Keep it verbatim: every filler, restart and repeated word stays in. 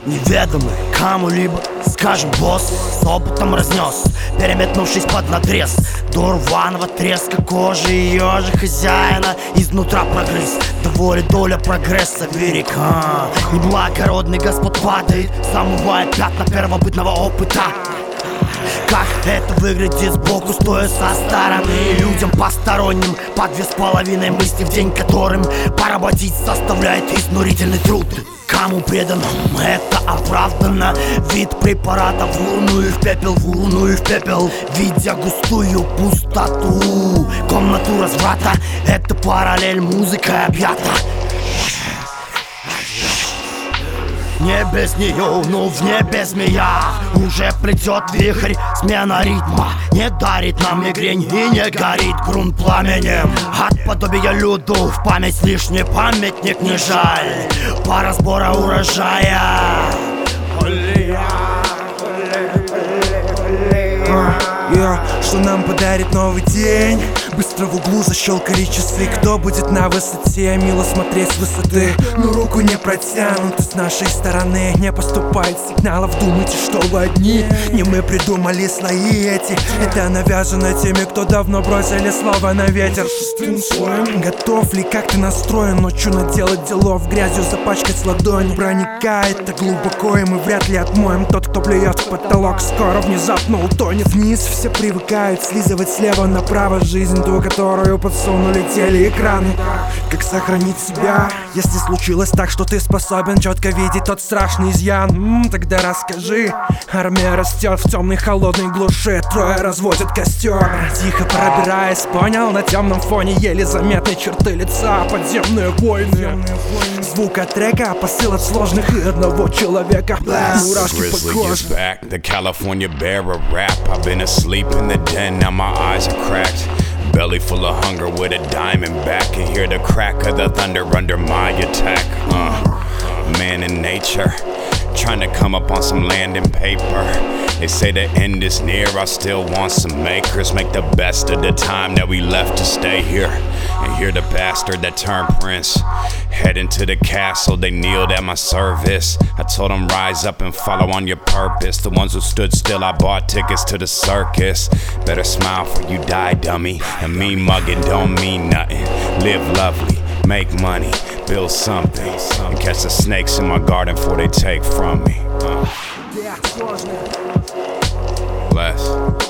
неведомый кому-либо, скажем, босс, с опытом разнес, переметнувшись под надрез до рваного треска кожи ее же хозяина изнутра прогрыз. До воли доля прогресса велика, неблагородный господ падает, замывает пятна первобытного опыта. Как это выглядит сбоку, стоя со стороны людям посторонним, по две с половиной мысли в день, которым поработить составляет изнурительный труд. Кому предан, это оправдано. Вид препарата в урну и в пепел, в урну и в пепел, видя густую пустоту. Комнату разврата, это параллель музыкой объята. Не без нее, но в небе змея уже плетет вихрь, смена ритма не дарит нам мигрень и не горит грунт пламенем. От подобия люду в память лишний памятник не жаль. Пора сбора урожая. Yeah, что нам подарит новый день? Быстро в углу защелкали часы. Кто будет на высоте, мило смотреть с высоты, но руку не протянут с нашей стороны. Не поступает сигналов, думайте, что вы одни. Не мы придумали слои эти, это навязано теми, кто давно бросили слово на ветер. Шестым слоем готов ли, как ты настроен? Ночью наделать делов, грязью запачкать ладонь. Проникает так глубоко, и мы вряд ли отмоем. Тот, кто плюет в потолок, скоро внезапно утонет вниз. Все привыкают слизывать слева направо жизнь, ту, которую подсунули телеэкраны. Как сохранить себя, если случилось так, что ты способен четко видеть тот страшный изъян? М-м, тогда расскажи. Армия растет в темной холодной глуши, трое разводят костер, тихо пробираясь, понял, на темном фоне еле заметные черты лица. Подземные войны, звук от трека, посыл от сложных и одного человека. Мурашки по коже. The California bear a rap. I've been asleep in the den, now my eyes are cracked. Belly full of hunger with a diamond back. Can hear the crack of the thunder under my attack. Uh, man in nature, trying to come up on some land and paper. They say the end is near, I still want some makers. Make the best of the time that we left to stay here. And hear the bastard that turned prince. Head into the castle, they kneeled at my service. I told them rise up and follow on your purpose. The ones who stood still, I bought tickets to the circus. Better smile before you die, dummy. And me mugging don't mean nothing. Live lovely, make money, build something, and catch the snakes in my garden before they take from me. uh. Bless.